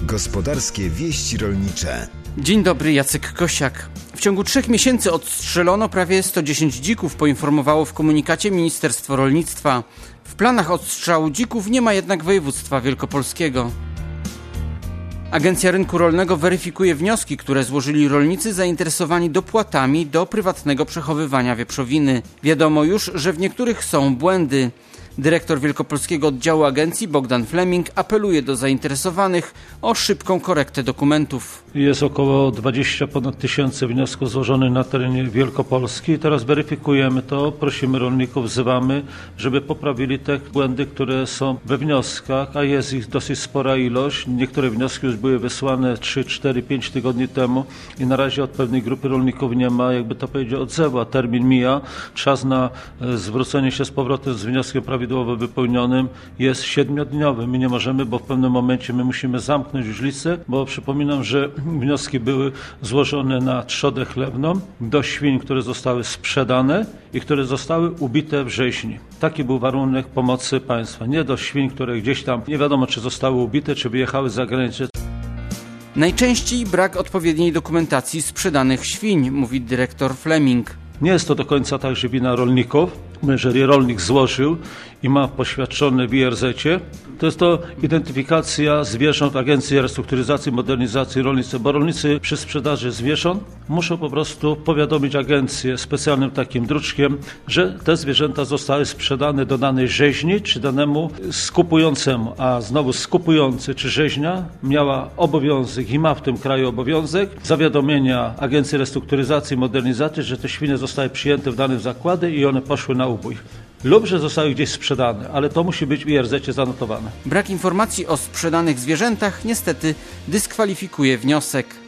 Gospodarskie wieści rolnicze. Dzień dobry, Jacek Kosiak. W ciągu 3 miesięcy odstrzelono prawie 110 dzików, poinformowało w komunikacie Ministerstwo Rolnictwa. W planach odstrzału dzików nie ma jednak województwa wielkopolskiego. Agencja Rynku Rolnego weryfikuje wnioski, które złożyli rolnicy zainteresowani dopłatami do prywatnego przechowywania wieprzowiny. Wiadomo już, że w niektórych są błędy. Dyrektor Wielkopolskiego Oddziału Agencji Bogdan Fleming apeluje do zainteresowanych o szybką korektę dokumentów. Jest około 20 ponad tysięcy wniosków złożonych na terenie Wielkopolski. Teraz weryfikujemy to, prosimy rolników, wzywamy, żeby poprawili te błędy, które są we wnioskach, a jest ich dosyć spora ilość. Niektóre wnioski już były wysłane 3, 4, 5 tygodni temu i na razie od pewnej grupy rolników nie ma, jakby to powiedzieć, odzewu, a termin mija. Czas na zwrócenie się z powrotem z wnioskiem prawidłowo wypełnionym jest 7-dniowy. My nie możemy, bo w pewnym momencie my musimy zamknąć już listę, bo przypominam, że wnioski były złożone na trzodę chlewną do świń, które zostały sprzedane i które zostały ubite w rzeźni. Taki był warunek pomocy państwa. Nie do świń, które gdzieś tam nie wiadomo, czy zostały ubite, czy wyjechały za granicę. Najczęściej brak odpowiedniej dokumentacji sprzedanych świń, mówi dyrektor Fleming. Nie jest to do końca tak, że wina rolników. Jeżeli rolnik złożył i ma poświadczone w IRZ-cie, to jest to identyfikacja zwierząt Agencji Restrukturyzacji i Modernizacji Rolnictwa, bo rolnicy przy sprzedaży zwierząt muszą po prostu powiadomić agencję specjalnym takim druczkiem, że te zwierzęta zostały sprzedane do danej rzeźni czy danemu skupującemu, a znowu skupujący czy rzeźnia miała obowiązek i ma w tym kraju obowiązek zawiadomienia Agencji Restrukturyzacji i Modernizacji, że te świnie zostały przyjęte w danym zakładzie i one poszły na ubój. Lub że zostały gdzieś sprzedane, ale to musi być w IRZ-cie zanotowane. Brak informacji o sprzedanych zwierzętach niestety dyskwalifikuje wniosek.